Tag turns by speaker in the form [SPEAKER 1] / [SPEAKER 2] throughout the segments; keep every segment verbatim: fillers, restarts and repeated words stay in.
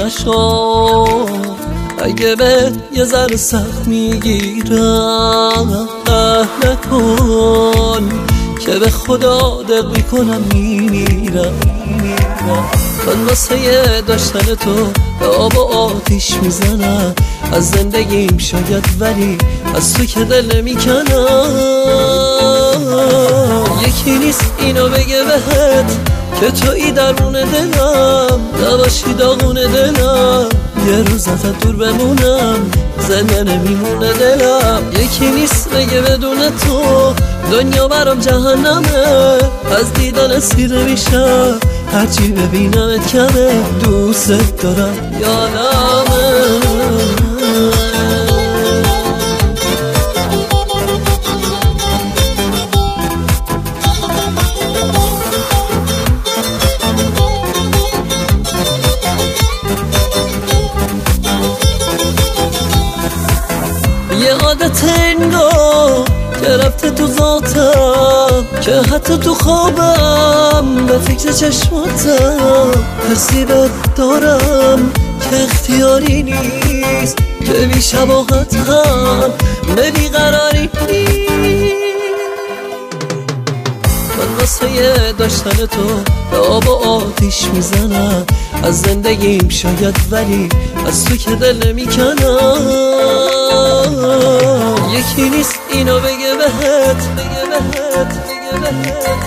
[SPEAKER 1] نشو، اگه به یه ذره سخت میگیرم نکن که به خدا دق میکنم میمیرم. من واسه داشتن تو به آب و آتیش میزنم، از زندگیم شاید ولی از تو که دل نمیکنم. یکی نیست اینو بگه بهت که تویی درون دلم، نباشی داغون دلم، یه روز ازت دور بمونم زنده نمیمونه دلم. یکی نیست بگه بدون تو دنیا برام جهنمه، از دیدن سیر میشم هرچی ببینمت کمه. دوست دارم یادمه یه عادت انگار که رفته تو ذاتم، که حتی تو خوابم به فکر چشماتم. حسی بهت دارم که اختیاری نیست، که بی شباهت هم به بیقراری نیست. من واسه داشتن تو به آب و آتیش میزنم، از زندگیم شاید ولی از تو که دل نمیکنم. یکی نیست اینو بگه بهت، بگه بهت، بگه بهت،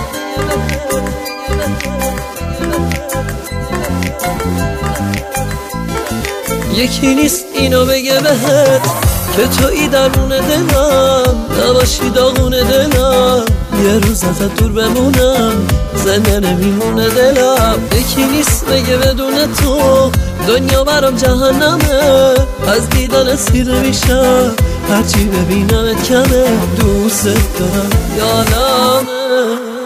[SPEAKER 1] یکی نیست اینو بگه بهت که تویی درون دلم، نباشی داغون دلم، یه روز ازت دور بمونم زنده نمیمونه دلم. یکی نیست بگه بدون تو دنیا برام جهنمه، از دیدن سیر میشم هرچی ببینمت کمه. دوست دارم یادمه